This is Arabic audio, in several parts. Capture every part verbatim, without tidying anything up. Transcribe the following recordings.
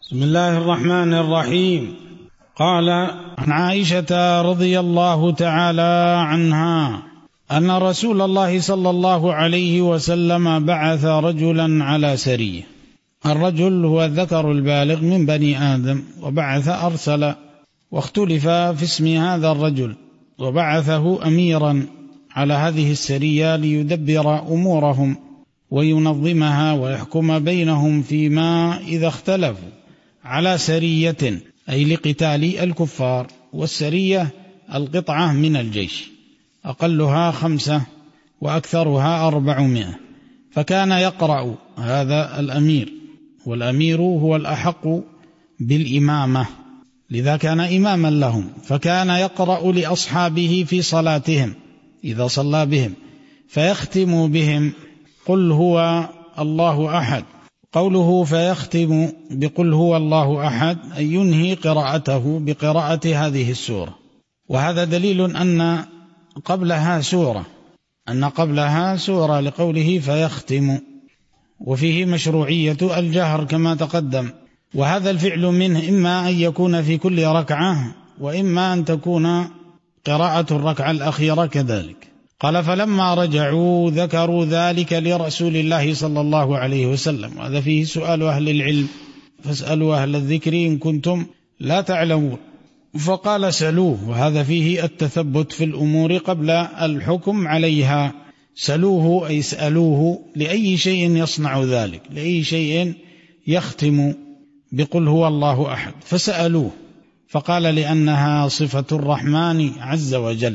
بسم الله الرحمن الرحيم. قال عن عائشة رضي الله تعالى عنها أن رسول الله صلى الله عليه وسلم بعث رجلا على سرية. الرجل هو الذكر البالغ من بني آدم، وبعث أرسل، واختلف في اسم هذا الرجل، وبعثه أميرا على هذه السرية ليدبر أمورهم وينظمها ويحكم بينهم فيما إذا اختلفوا على سرية، أي لقتال الكفار. والسرية القطعة من الجيش، أقلها خمسة وأكثرها أربعمائة. فكان يقرأ هذا الأمير، والأمير هو الأحق بالإمامة، لذا كان إماما لهم، فكان يقرأ لأصحابه في صلاتهم إذا صلى بهم، فيختم بهم قل هو الله أحد. قوله فيختم بقل هو الله أحد أي ينهي قراءته بقراءة هذه السورة. وهذا دليل أن قبلها سورة أن قبلها سورة لقوله فيختم، وفيه مشروعية الجهر كما تقدم. وهذا الفعل منه إما أن يكون في كل ركعة، وإما أن تكون قراءة الركعة الأخيرة كذلك. قال فلما رجعوا ذكروا ذلك لرسول الله صلى الله عليه وسلم. وهذا فيه سؤال أهل العلم، فاسألوا أهل الذكر إن كنتم لا تعلمون. فقال سألوه، وهذا فيه التثبت في الأمور قبل الحكم عليها. سألوه أي اسألوه لأي شيء يصنع ذلك، لأي شيء يختم بقل هو الله أحد، فسألوه فقال لأنها صفة الرحمن عز وجل،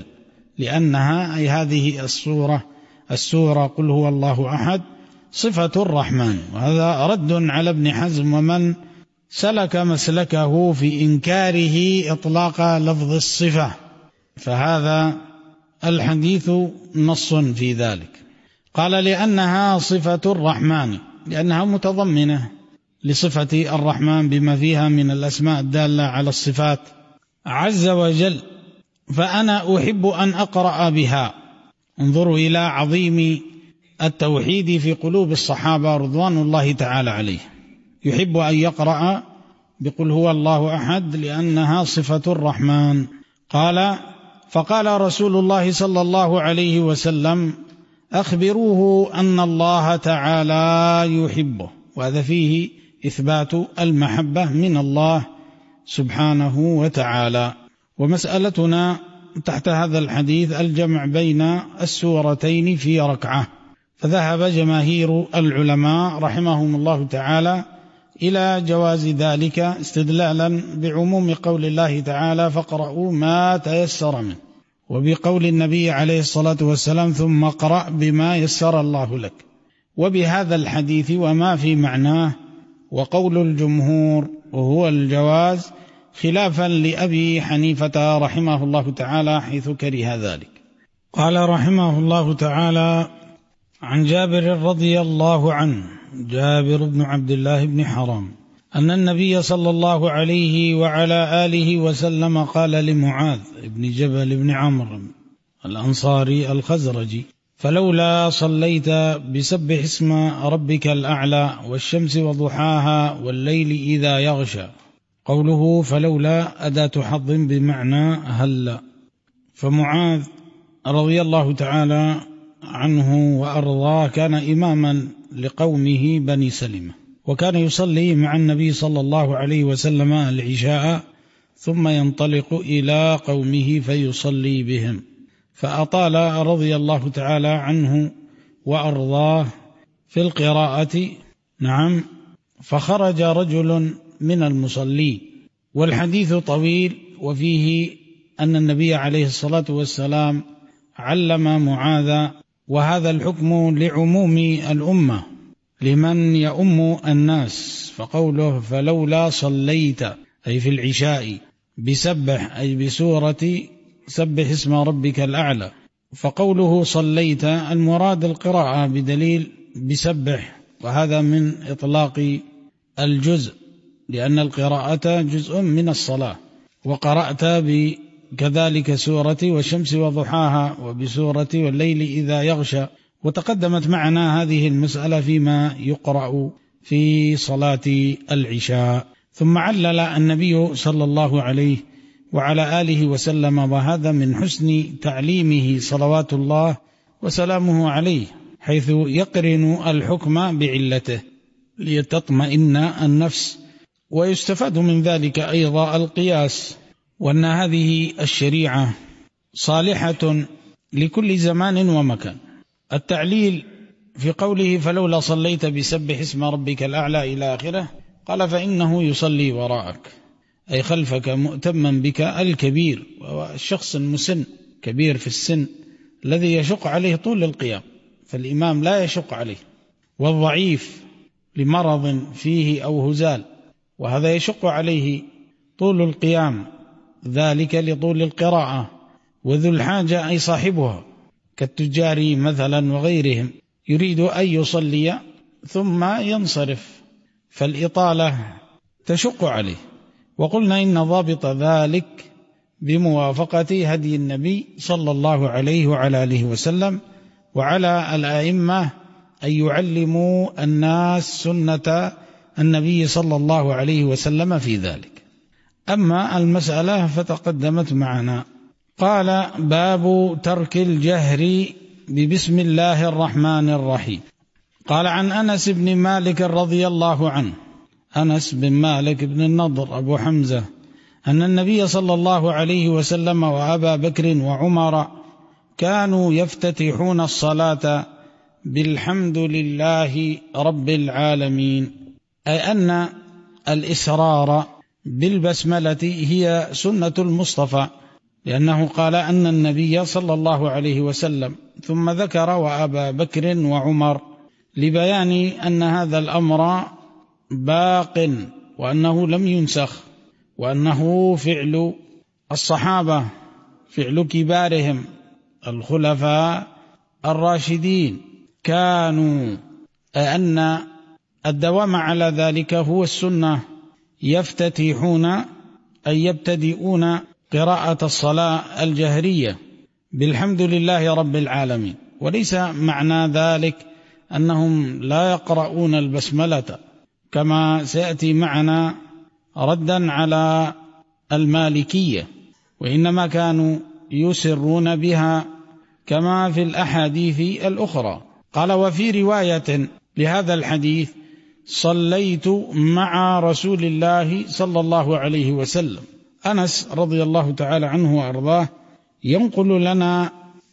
لأنها أي هذه السورة السورة قل هو الله أحد صفة الرحمن. وهذا رد على ابن حزم ومن سلك مسلكه في إنكاره إطلاق لفظ الصفة، فهذا الحديث نص في ذلك. قال لأنها صفة الرحمن، لأنها متضمنة لصفة الرحمن بما فيها من الأسماء الدالة على الصفات عز وجل، فأنا أحب أن أقرأ بها. انظروا إلى عظيم التوحيد في قلوب الصحابة رضوان الله تعالى عليه، يحب أن يقرأ بقل هو الله أحد لأنها صفة الرحمن. قال فقال رسول الله صلى الله عليه وسلم أخبروه أن الله تعالى يحبه. وهذا فيه إثبات المحبة من الله سبحانه وتعالى. ومسألتنا تحت هذا الحديث الجمع بين السورتين في ركعة، فذهب جماهير العلماء رحمهم الله تعالى إلى جواز ذلك استدلالا بعموم قول الله تعالى فاقرؤوا ما تيسر منه، وبقول النبي عليه الصلاة والسلام ثم اقرأ بما يسر الله لك، وبهذا الحديث وما في معناه. وقول الجمهور وهو الجواز خلافا لأبي حنيفة رحمه الله تعالى حيث كره ذلك. قال رحمه الله تعالى عن جابر رضي الله عنه، جابر بن عبد الله بن حرام، أن النبي صلى الله عليه وعلى آله وسلم قال لمعاذ بن جبل بن عمرو الأنصاري الخزرجي فلولا صليت بسبح اسم ربك الأعلى والشمس وضحاها والليل إذا يغشى. قوله فلولا أداة حظ بمعنى هلا. فمعاذ رضي الله تعالى عنه وأرضاه كان إماما لقومه بني سلمة، وكان يصلي مع النبي صلى الله عليه وسلم العشاء ثم ينطلق إلى قومه فيصلي بهم، فأطال رضي الله تعالى عنه وأرضاه في القراءة. نعم. فخرج رجل من المصلين، والحديث طويل، وفيه أن النبي عليه الصلاة والسلام علم معاذ، وهذا الحكم لعموم الأمة لمن يؤم الناس. فقوله فلولا صليت أي في العشاء بسبح أي بسورة سبح اسم ربك الأعلى. فقوله صليت المراد القراءة بدليل بسبح، وهذا من إطلاق الجزء، لأن القراءة جزء من الصلاة. وقرأت بكذلك سورة والشمس وضحاها وبسورة والليل إذا يغشى. وتقدمت معنا هذه المسألة فيما يقرأ في صلاة العشاء. ثم علل النبي صلى الله عليه وعلى آله وسلم، وهذا من حسن تعليمه صلوات الله وسلامه عليه، حيث يقرن الحكم بعلته لتطمئن النفس. ويستفاد من ذلك أيضا القياس، وأن هذه الشريعة صالحة لكل زمان ومكان. التعليل في قوله فلولا صليت بسبح اسم ربك الأعلى إلى آخره، قال فإنه يصلي وراءك، أي خلفك مؤتما بك الكبير، والشخص المسن كبير في السن الذي يشق عليه طول القيام، فالإمام لا يشق عليه، والضعيف لمرض فيه أو هزال، وهذا يشق عليه طول القيام، ذلك لطول القراءة. وذو الحاجة أي صاحبها كالتجار مثلا وغيرهم يريد أن يصلي ثم ينصرف، فالإطالة تشق عليه. وقلنا إن ضابط ذلك بموافقة هدي النبي صلى الله عليه وعلى آله وسلم، وعلى الأئمة أن يعلموا الناس سنة النبي صلى الله عليه وسلم في ذلك. أما المسألة فتقدمت معنا. قال باب ترك الجهر ببسم الله الرحمن الرحيم. قال عن أنس بن مالك رضي الله عنه، أنس بن مالك بن النضر أبو حمزة، أن النبي صلى الله عليه وسلم وأبا بكر وعمر كانوا يفتتحون الصلاة بالحمد لله رب العالمين، أي أن الإسرار بالبسملة هي سنة المصطفى، لأنه قال أن النبي صلى الله عليه وسلم، ثم ذكر وأبا بكر وعمر لبيان أن هذا الأمر باق، وأنه لم ينسخ، وأنه فعل الصحابة، فعل كبارهم الخلفاء الراشدين، كانوا أن الدوام على ذلك هو السنة، يفتتحون أي يبتدئون قراءة الصلاة الجهرية بالحمد لله رب العالمين. وليس معنى ذلك أنهم لا يقرؤون البسملة كما سيأتي معنا ردا على المالكية، وإنما كانوا يسرون بها كما في الأحاديث الأخرى. قال وفي رواية لهذا الحديث صليت مع رسول الله صلى الله عليه وسلم. أنس رضي الله تعالى عنه وأرضاه ينقل لنا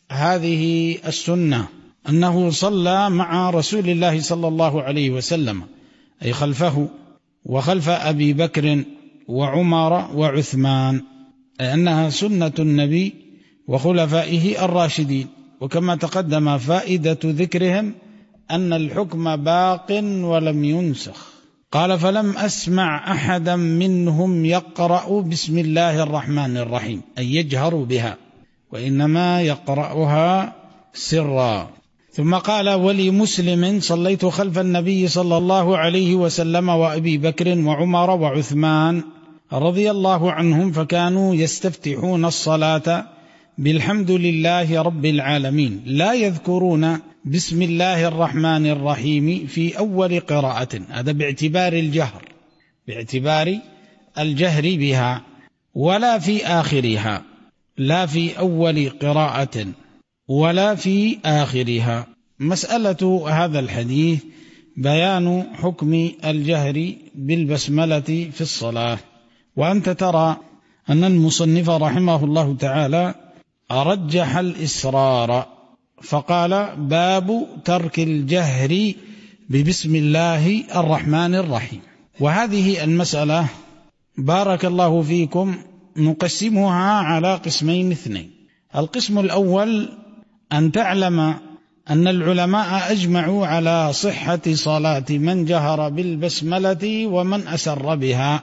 هذه السنة، أنه صلى مع رسول الله صلى الله عليه وسلم، أي خلفه وخلف أبي بكر وعمر وعثمان، أي أنها سنة النبي وخلفائه الراشدين. وكما تقدم فائدة ذكرهم أن الحكم باق ولم ينسخ. قال فلم أسمع أحدا منهم يقرأ بسم الله الرحمن الرحيم، أي يجهر بها، وإنما يقرأها سرا. ثم قال ولمسلم صليت خلف النبي صلى الله عليه وسلم وأبي بكر وعمر وعثمان رضي الله عنهم، فكانوا يستفتحون الصلاة بالحمد لله رب العالمين، لا يذكرون بسم الله الرحمن الرحيم في أول قراءة، هذا باعتبار الجهر، باعتبار الجهر بها، ولا في آخرها، لا في أول قراءة ولا في آخرها. مسألة هذا الحديث بيان حكم الجهر بالبسملة في الصلاة. وأنت ترى أن المصنف رحمه الله تعالى أرجح الإسرار، فقال باب ترك الجهر ببسم الله الرحمن الرحيم. وهذه المسألة بارك الله فيكم نقسمها على قسمين اثنين. القسم الأول أن تعلم أن العلماء أجمعوا على صحة صلاة من جهر بالبسملة ومن أسر بها،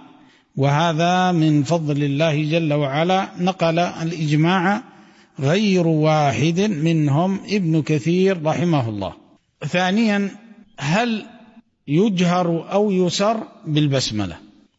وهذا من فضل الله جل وعلا، نقل الإجماع غير واحد منهم ابن كثير رحمه الله. ثانيا هل يجهر أو يسر بالبسملة؟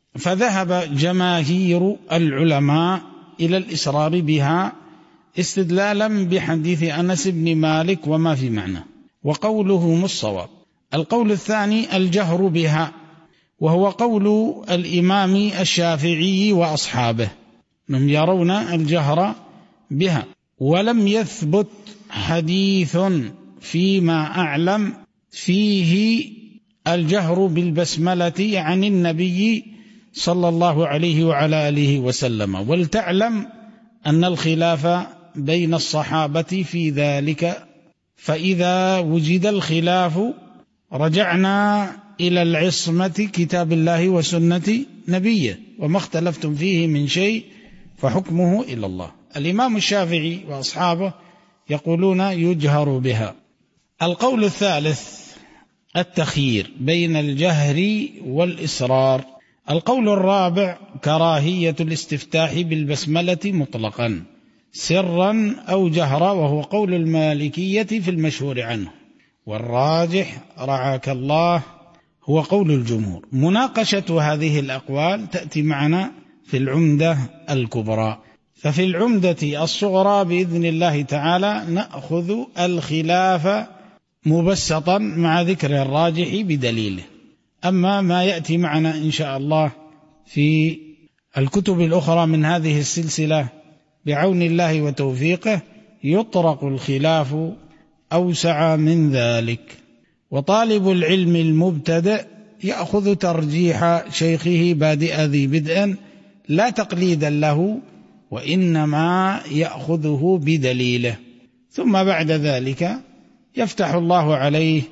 فذهب جماهير العلماء إلى الإسرار بها استدلالا بحديث أنس بن مالك وما في معنى، وقولهم الصواب. القول الثاني الجهر بها، وهو قول الإمام الشافعي وأصحابه، هم يرون الجهر بها، ولم يثبت حديث فيما أعلم فيه الجهر بالبسملة عن النبي صلى الله عليه وعلى آله وسلم. ولتعلم أن الخلاف بين الصحابة في ذلك، فإذا وجد الخلاف رجعنا إلى العصمة كتاب الله وسنة نبيه، وما اختلفتم فيه من شيء فحكمه إلى الله. الإمام الشافعي وأصحابه يقولون يجهر بها. القول الثالث التخيير بين الجهر والإسرار. القول الرابع كراهية الاستفتاح بالبسملة مطلقا سرا أو جهرا، وهو قول المالكية في المشهور عنه، والراجح رعاك الله هو قول الجمهور. مناقشة هذه الأقوال تأتي معنا في العمدة الكبرى. ففي العمدة الصغرى بإذن الله تعالى نأخذ الخلاف مبسطا مع ذكر الراجح بدليله. أما ما يأتي معنا إن شاء الله في الكتب الأخرى من هذه السلسلة بعون الله وتوفيقه يطرق الخلاف أوسع من ذلك. وطالب العلم المبتدئ يأخذ ترجيح شيخه بادئ ذي بدء لا تقليدا له، وإنما يأخذه بدليله، ثم بعد ذلك يفتح الله عليه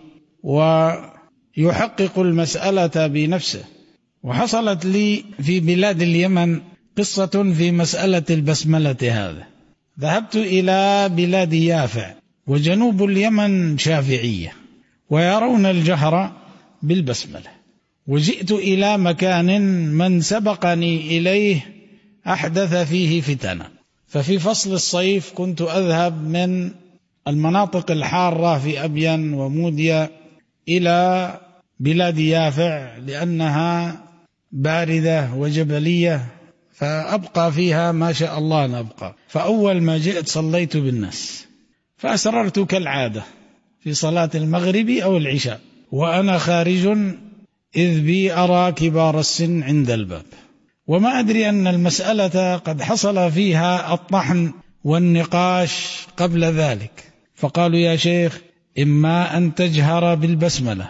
ويحقق المسألة بنفسه. وحصلت لي في بلاد اليمن قصة في مسألة البسملة هذا. ذهبت إلى بلاد يافع، وجنوب اليمن شافعية ويرون الجهر بالبسملة، وجئت إلى مكان من سبقني إليه أحدث فيه فتنة. ففي فصل الصيف كنت أذهب من المناطق الحارة في أبين وموديا إلى بلاد يافع لأنها باردة وجبلية، فأبقى فيها ما شاء الله نبقى. فأول ما جئت صليت بالناس، فأسررت كالعادة في صلاة المغرب أو العشاء، وأنا خارج إذ بي أرى كبار السن عند الباب، وما أدري أن المسألة قد حصل فيها الطحن والنقاش قبل ذلك. فقالوا يا شيخ إما أن تجهر بالبسملة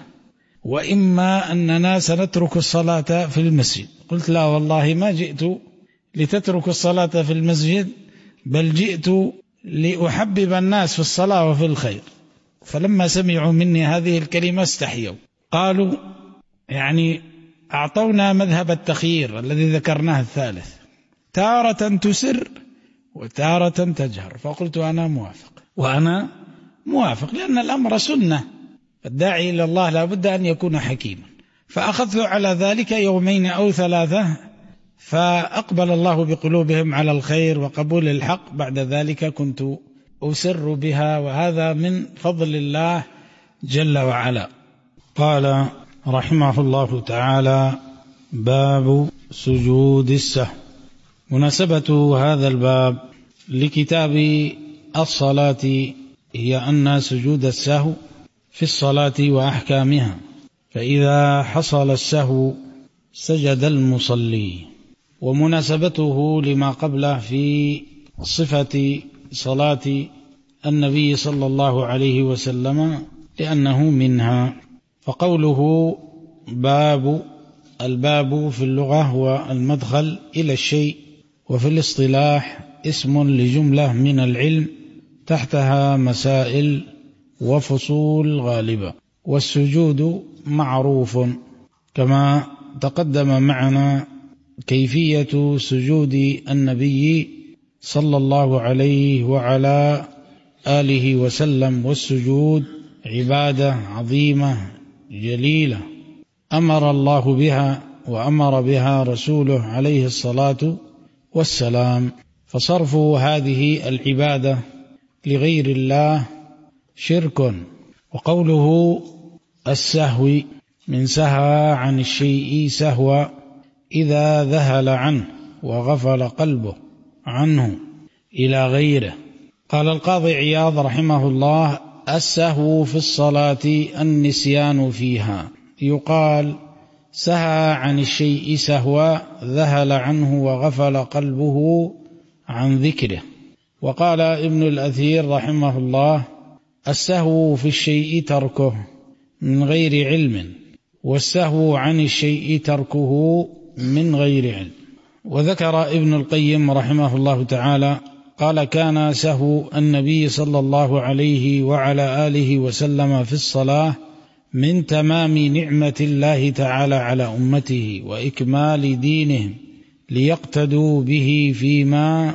وإما أننا سنترك الصلاة في المسجد. قلت لا والله ما جئت لتترك الصلاة في المسجد، بل جئت لأحبب الناس في الصلاة وفي الخير. فلما سمعوا مني هذه الكلمة استحيوا، قالوا يعني أعطونا مذهب التخيير الذي ذكرناه الثالث، تارة تسر وتارة تجهر. فقلت أنا موافق، وأنا موافق لأن الأمر سنة، الداعي إلى الله لا بد أن يكون حكيما. فأخذت على ذلك يومين أو ثلاثة، فأقبل الله بقلوبهم على الخير وقبول الحق. بعد ذلك كنت أسر بها، وهذا من فضل الله جل وعلا. قال رحمه الله تعالى: باب سجود السهو. مناسبة هذا الباب لكتاب الصلاة هي أن سجود السهو في الصلاة وأحكامها، فإذا حصل السهو سجد المصلي. ومناسبته لما قبله في صفة صلاة النبي صلى الله عليه وسلم لأنه منها. فقوله باب، الباب في اللغة هو المدخل إلى الشيء، وفي الاصطلاح اسم لجملة من العلم تحتها مسائل وفصول غالبة. والسجود معروف كما تقدم معنا كيفية سجود النبي صلى الله عليه وعلى آله وسلم. والسجود عبادة عظيمة جليلة أمر الله بها وأمر بها رسوله عليه الصلاة والسلام. فصرف هذه العبادة لغير الله شرك. وقوله السهو من سهى عن الشيء سهوا إذا ذهل عنه وغفل قلبه عنه إلى غيره. قال القاضي عياض رحمه الله: السهو في الصلاة النسيان فيها. يقال سهى عن الشيء سهوا ذهل عنه وغفل قلبه عن ذكره. وقال ابن الأثير رحمه الله: السهو في الشيء تركه من غير علم، والسهو عن الشيء تركه من غير علم. وذكر ابن القيم رحمه الله تعالى قال: كان سهو النبي صلى الله عليه وعلى آله وسلم في الصلاة من تمام نعمة الله تعالى على أمته وإكمال دينهم ليقتدوا به فيما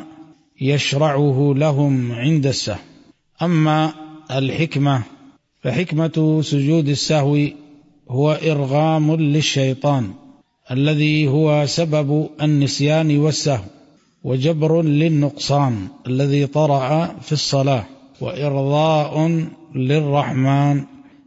يشرعه لهم عند السهو. أما الحكمة فحكمة سجود السهو هو إرغام للشيطان الذي هو سبب النسيان والسهو، وجبر للنقصان الذي طرأ في الصلاة، وإرضاء للرحمن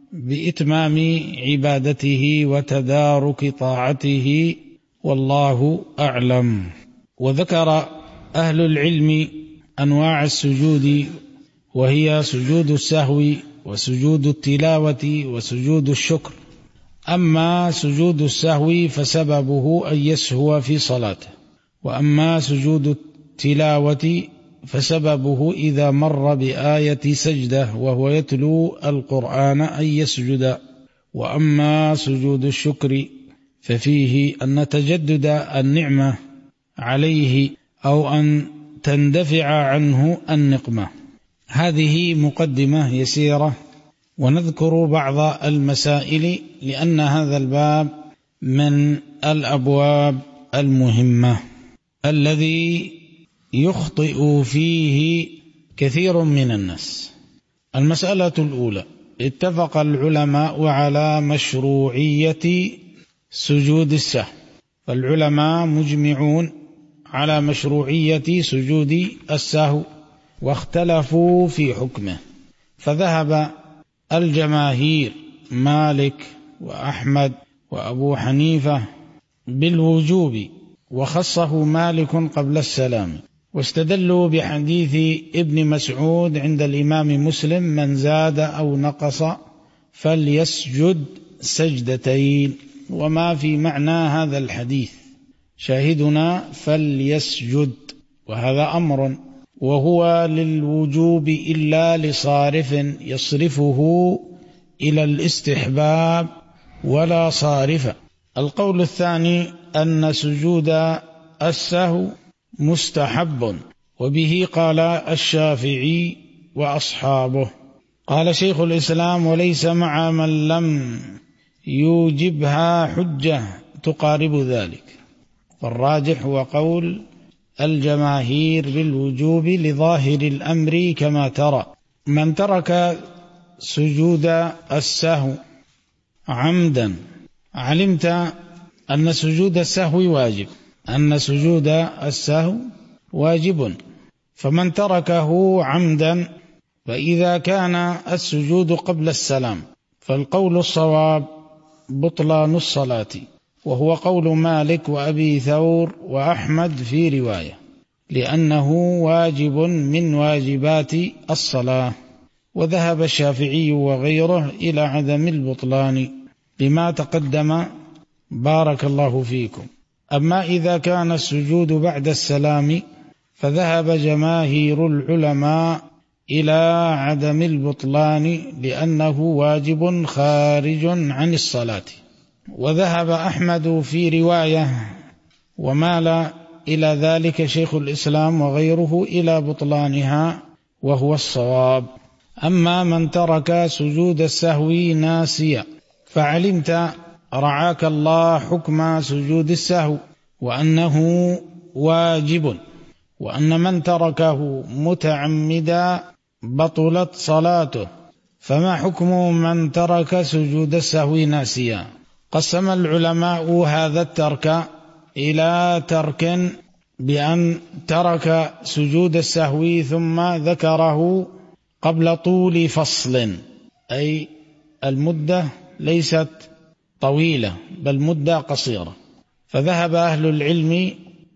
بإتمام عبادته وتدارك طاعته، والله أعلم. وذكر أهل العلم أنواع السجود، وهي سجود السهو وسجود التلاوة وسجود الشكر. أما سجود السهو فسببه أن يسهو في صلاته، وأما سجود التلاوة فسببه إذا مر بآية سجدة وهو يتلو القرآن أن يسجد. وأما سجود الشكر ففيه أن تجدد النعمة عليه أو أن تندفع عنه النقمة. هذه مقدمة يسيرة، ونذكر بعض المسائل لأن هذا الباب من الأبواب المهمة الذي يخطئ فيه كثير من الناس. المسألة الأولى: اتفق العلماء على مشروعية سجود السهو، فالعلماء مجمعون على مشروعية سجود السهو، واختلفوا في حكمه. فذهب الجماهير مالك وأحمد وأبو حنيفة بالوجوب، وخصه مالك قبل السلام، واستدلوا بحديث ابن مسعود عند الإمام مسلم: من زاد أو نقص فليسجد سجدتين. وما في معنى هذا الحديث شاهدنا فليسجد، وهذا أمر، وهو للوجوب إلا لصارف يصرفه إلى الاستحباب ولا صارف. القول الثاني أن سجود السهو مستحب، وبه قال الشافعي وأصحابه. قال شيخ الإسلام: وليس مع من لم يوجبها حجة تقارب ذلك. فالراجح هو قول الجماهير بالوجوب لظاهر الأمر كما ترى. من ترك سجود السهو عمدا علمت أن سجود السهو واجب، أن سجود السهو واجب، فمن تركه عمدا فإذا كان السجود قبل السلام فالقول الصواب بطلان الصلاة، وهو قول مالك وأبي ثور وأحمد في رواية، لأنه واجب من واجبات الصلاة. وذهب الشافعي وغيره إلى عدم البطلان بما تقدم بارك الله فيكم. أما إذا كان السجود بعد السلام فذهب جماهير العلماء إلى عدم البطلان لأنه واجب خارج عن الصلاة. وذهب أحمد في رواية ومال إلى ذلك شيخ الإسلام وغيره إلى بطلانها، وهو الصواب. أما من ترك سجود السهو ناسيا فعلمت رعاك الله حكم سجود السهو وأنه واجب، وأن من تركه متعمدا بطلت صلاته، فما حكم من ترك سجود السهو ناسيا؟ قسم العلماء هذا الترك إلى ترك بأن ترك سجود السهو ثم ذكره قبل طول فصل، أي المدة ليست طويلة بل مدة قصيرة. فذهب أهل العلم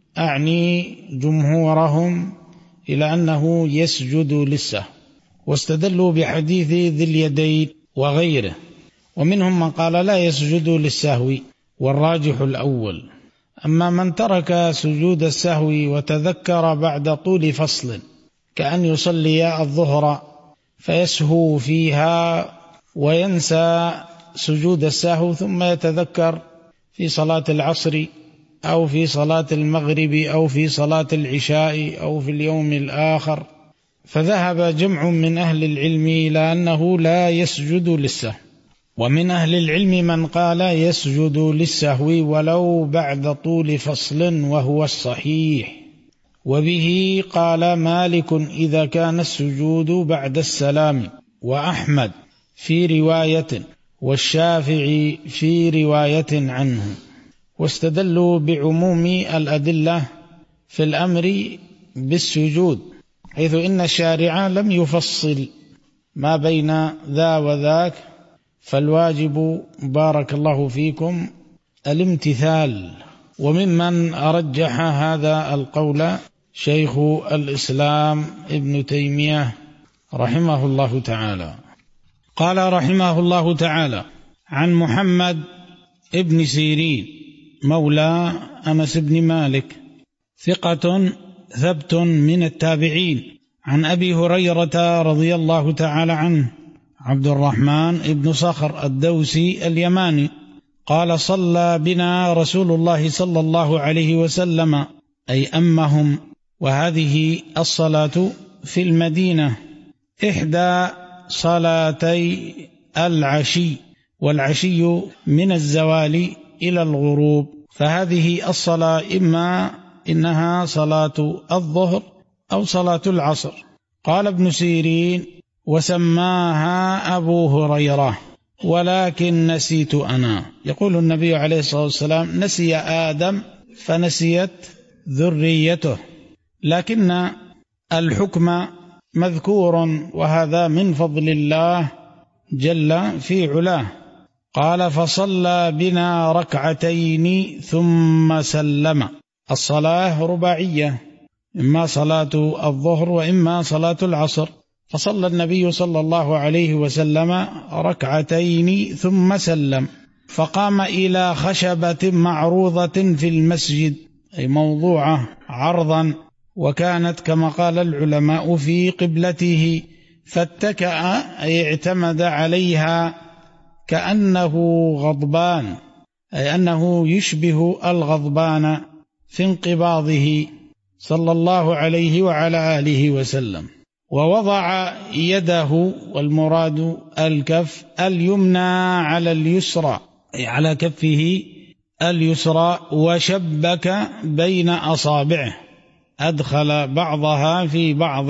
أعني جمهورهم إلى أنه يسجد للسهو، واستدلوا بحديث ذي اليدين وغيره. ومنهم من قال لا يسجد للسهو والراجح الأول. أما من ترك سجود السهو وتذكر بعد طول فصل كأن يصلي الظهر فيسهو فيها وينسى سجود السهو ثم يتذكر في صلاة العصر أو في صلاة المغرب أو في صلاة العشاء أو في اليوم الآخر، فذهب جمع من أهل العلم إلى أنه لا يسجد للسهو، ومن أهل العلم من قال يسجد للسهو ولو بعد طول فصل وهو الصحيح، وبه قال مالك إذا كان السجود بعد السلام، وأحمد في رواية، والشافعي في رواية عنه، واستدلوا بعموم الأدلة في الأمر بالسجود، حيث إن الشارع لم يفصل ما بين ذا وذاك، فالواجب بارك الله فيكم الامتثال. وممن أرجح هذا القول شيخ الإسلام ابن تيمية رحمه الله تعالى. قال رحمه الله تعالى عن محمد ابن سيرين مولى أنس بن مالك ثقة ثبت من التابعين، عن أبي هريرة رضي الله تعالى عنه عبد الرحمن ابن صخر الدوسي اليماني قال صلى بنا رسول الله صلى الله عليه وسلم، أي أمهم، وهذه الصلاة في المدينة إحدى صلاتي العشي، والعشي من الزوال إلى الغروب، فهذه الصلاة إما إنها صلاة الظهر أو صلاة العصر. قال ابن سيرين وسماها أبو هريرة ولكن نسيت أنا. يقول النبي عليه الصلاة والسلام نسي آدم فنسيت ذريته، لكن الحكم مذكور، وهذا من فضل الله جل في علاه. قال فصلى بنا ركعتين ثم سلم. الصلاة رباعية، إما صلاة الظهر وإما صلاة العصر، فصلى النبي صلى الله عليه وسلم ركعتين ثم سلم، فقام إلى خشبة معروضة في المسجد، أي موضوعة عرضا، وكانت كما قال العلماء في قبلته، فاتكأ أي اعتمد عليها كأنه غضبان، أي أنه يشبه الغضبان في انقباضه صلى الله عليه وعلى آله وسلم. ووضع يده، والمراد الكف اليمنى على اليسرى، أي على كفه اليسرى، وشبك بين أصابعه، أدخل بعضها في بعض.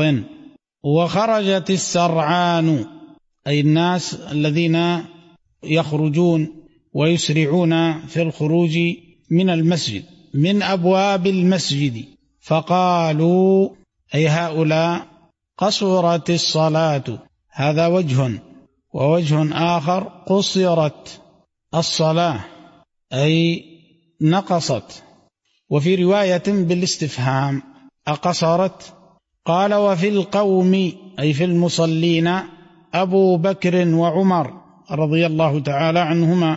وخرجت السرعان، أي الناس الذين يخرجون ويسرعون في الخروج من المسجد، من أبواب المسجد، فقالوا أي هؤلاء قصرت الصلاة. هذا وجه، ووجه آخر قصرت الصلاة أي نقصت. وفي رواية بالاستفهام أقصرت؟ قال وفي القوم أي في المصلين أبو بكر وعمر رضي الله تعالى عنهما،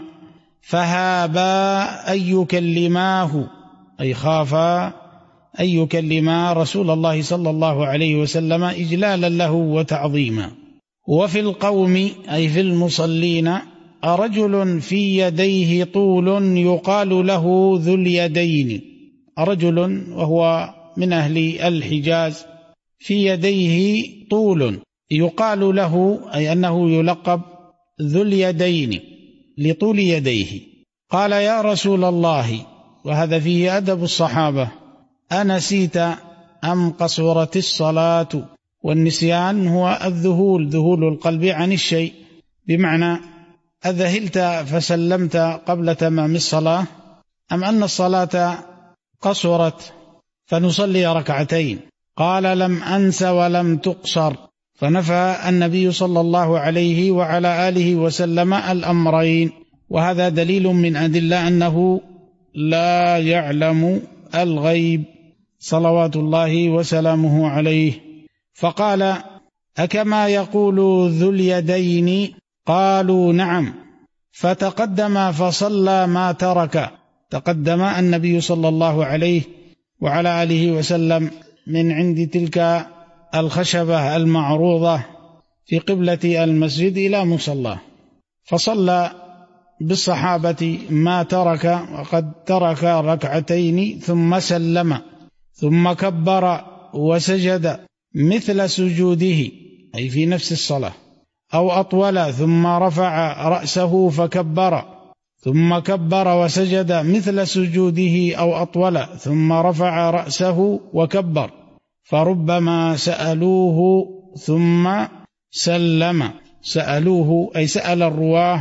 فهابا أن يكلماه، أي خافا أن يكلما رسول الله صلى الله عليه وسلم إجلالا له وتعظيما. وفي القوم أي في المصلين رجل في يديه طول يقال له ذو اليدين، رجل وهو من أهل الحجاز في يديه طول يقال له، أي أنه يلقب ذو اليدين لطول يديه. قال يا رسول الله، وهذا فيه أدب الصحابة، أنسيت أم قصرت الصلاة؟ والنسيان هو الذهول، ذهول القلب عن الشيء، بمعنى أذهلت فسلمت قبل تمام الصلاة، أم أن الصلاة قصرت فنصلي ركعتين؟ قال لم أنس ولم تقصر، فنفى النبي صلى الله عليه وعلى آله وسلم الأمرين، وهذا دليل من أدلة أنه لا يعلم الغيب صلوات الله وسلامه عليه. فقال أكما يقول ذو اليدين؟ قالوا نعم. فتقدم فصلى ما ترك. تقدم النبي صلى الله عليه وعلى آله وسلم من عند تلك الخشبة المعروضة في قبلة المسجد إلى مصلى، فصلى بالصحابة ما ترك، وقد ترك ركعتين ثم سلم، ثم كبر وسجد مثل سجوده أي في نفس الصلاة أو أطول، ثم رفع رأسه فكبر، ثم كبر وسجد مثل سجوده أو أطول، ثم رفع رأسه وكبر، فربما سألوه ثم سلم. سألوه أي سأل الرواه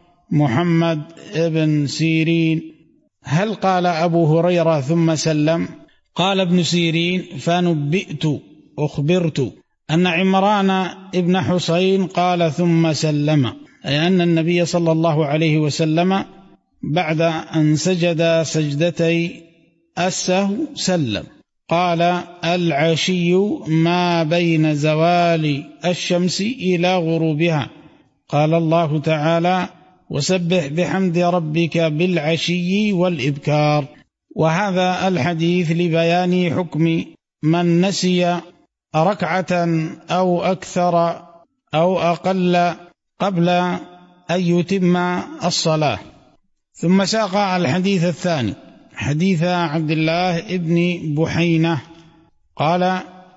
محمد بن سيرين: هل قال أبو هريرة ثم سلم؟ قال ابن سيرين: فنبئت أخبرت أن عمران ابن حسين قال ثم سلم، أي أن النبي صلى الله عليه وسلم بعد أن سجد سجدتي السهو سلم. قال: العشي ما بين زوال الشمس إلى غروبها. قال الله تعالى: وسبح بحمد ربك بالعشي والإبكار. وهذا الحديث لبيان حكم من نسي ركعة أو أكثر أو أقل قبل أن يتم الصلاة. ثم ساق الحديث الثاني حديث عبد الله ابن بحينة قال: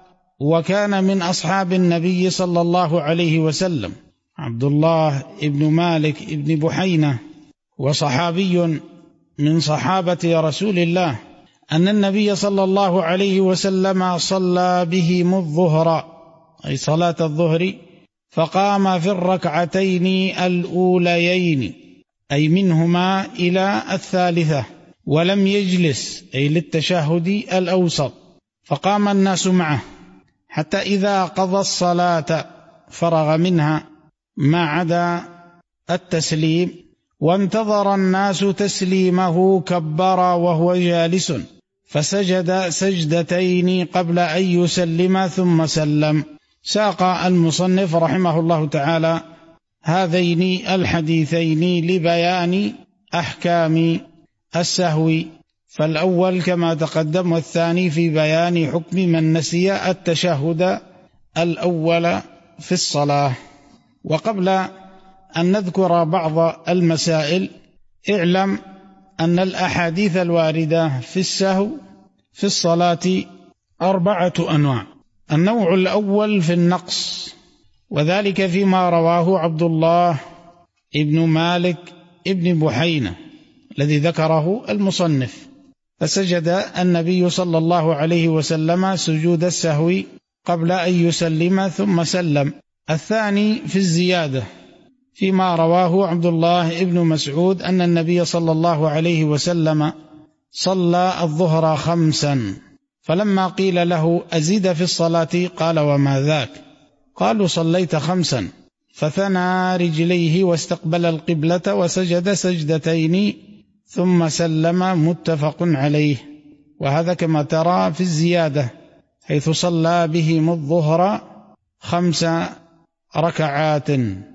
وكان من أصحاب النبي صلى الله عليه وسلم عبد الله ابن مالك ابن بحينة، وصحابي من صحابة رسول الله، أن النبي صلى الله عليه وسلم صلى بهم الظهر أي صلاة الظهر، فقام في الركعتين الأوليين أي منهما إلى الثالثة، ولم يجلس أي للتشهد الأوسط، فقام الناس معه حتى إذا قضى الصلاة فرغ منها ما عدا التسليم، وانتظر الناس تسليمه كبر وهو جالس، فسجد سجدتين قبل أن يسلم ثم سلم. ساق المصنف رحمه الله تعالى هذين الحديثين لبيان أحكام السهو، فالأول كما تقدم، والثاني في بيان حكم من نسي التشهد الأول في الصلاة. وقبل أن نذكر بعض المسائل، اعلم أن الأحاديث الواردة في السهو في الصلاة أربعة أنواع. النوع الأول في النقص، وذلك فيما رواه عبد الله ابن مالك ابن بحينة الذي ذكره المصنف، فسجد النبي صلى الله عليه وسلم سجود السهو قبل أن يسلم ثم سلم. الثاني في الزيادة، فيما رواه عبد الله ابن مسعود أن النبي صلى الله عليه وسلم صلى الظهر خمسا، فلما قيل له أزيد في الصلاة قال: وما ذاك؟ قالوا: صليت خمسا، فثنى رجليه واستقبل القبلة وسجد سجدتين ثم سلم، متفق عليه. وهذا كما ترى في الزيادة، حيث صلى بهم الظهر خمس ركعات.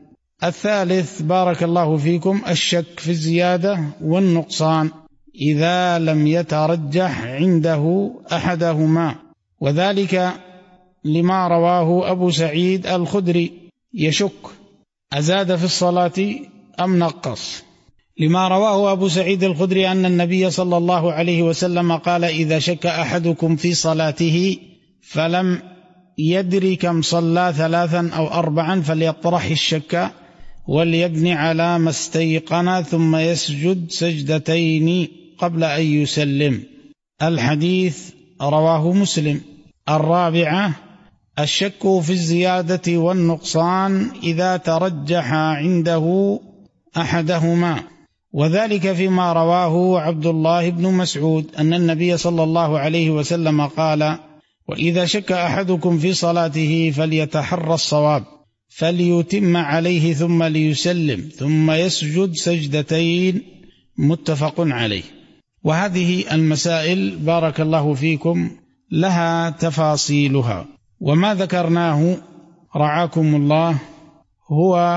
الثالث بارك الله فيكم الشك في الزيادة والنقصان إذا لم يترجح عنده أحدهما، وذلك لما رواه أبو سعيد الخدري يشك أزاد في الصلاة أم نقص، لما رواه أبو سعيد الخدري أن النبي صلى الله عليه وسلم قال: إذا شك أحدكم في صلاته فلم يدري كم صلى ثلاثا أو أربعا فليطرح الشك وليبني على ما استيقن ثم يسجد سجدتين قبل أن يسلم. الحديث رواه مسلم. الرابعة الشك في الزيادة والنقصان إذا ترجح عنده أحدهما، وذلك فيما رواه عبد الله بن مسعود أن النبي صلى الله عليه وسلم قال: وإذا شك أحدكم في صلاته فليتحرى الصواب فليتم عليه ثم ليسلم ثم يسجد سجدتين، متفق عليه. وهذه المسائل بارك الله فيكم لها تفاصيلها، وما ذكرناه رعاكم الله هو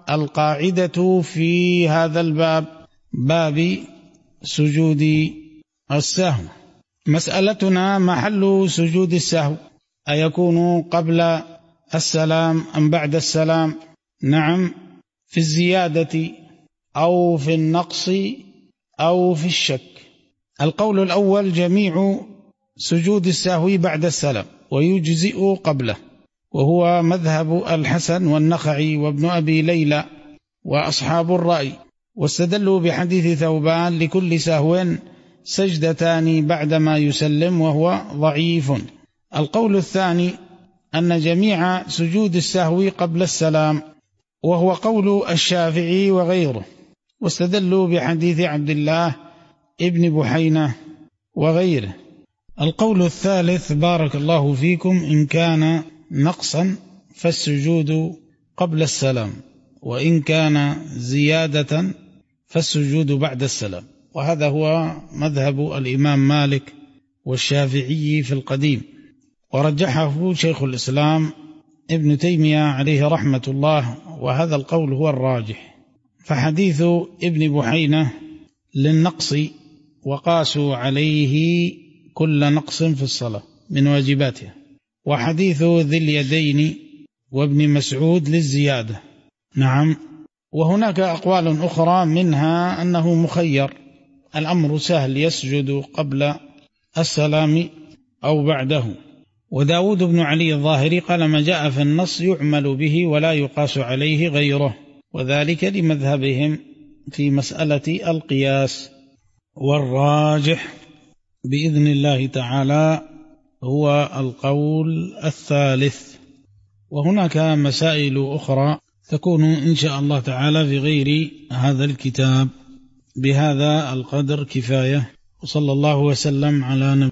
القاعدة في هذا الباب، باب سجود السهو. مسألتنا محل سجود السهو، أيكون قبل السلام أم بعد السلام؟ نعم، في الزيادة أو في النقص أو في الشك. القول الأول جميع سجود السهو بعد السلام ويجزئ قبله، وهو مذهب الحسن والنخعي وابن أبي ليلى وأصحاب الرأي، واستدلوا بحديث ثوبان لكل سهو سجدتان بعدما يسلم، وهو ضعيف. القول الثاني أن جميع سجود السهو قبل السلام، وهو قول الشافعي وغيره، واستدلوا بحديث عبد الله ابن بحينة وغيره. القول الثالث بارك الله فيكم إن كان نقصا فالسجود قبل السلام، وإن كان زيادة فالسجود بعد السلام، وهذا هو مذهب الإمام مالك والشافعي في القديم، ورجحه شيخ الإسلام ابن تيمية عليه رحمة الله، وهذا القول هو الراجح. فحديث ابن بحينة للنقص، وقاسوا عليه كل نقص في الصلاة من واجباتها، وحديث ذي اليدين وابن مسعود للزيادة. نعم، وهناك أقوال أخرى منها أنه مخير، الأمر سهل، يسجد قبل السلام أو بعده. وداود بن علي الظاهري قال ما جاء في النص يعمل به ولا يقاس عليه غيره، وذلك لمذهبهم في مسألة القياس. والراجح بإذن الله تعالى هو القول الثالث. وهناك مسائل أخرى تكون إن شاء الله تعالى في غير هذا الكتاب. بهذا القدر كفاية، وصلى الله وسلم على نبينا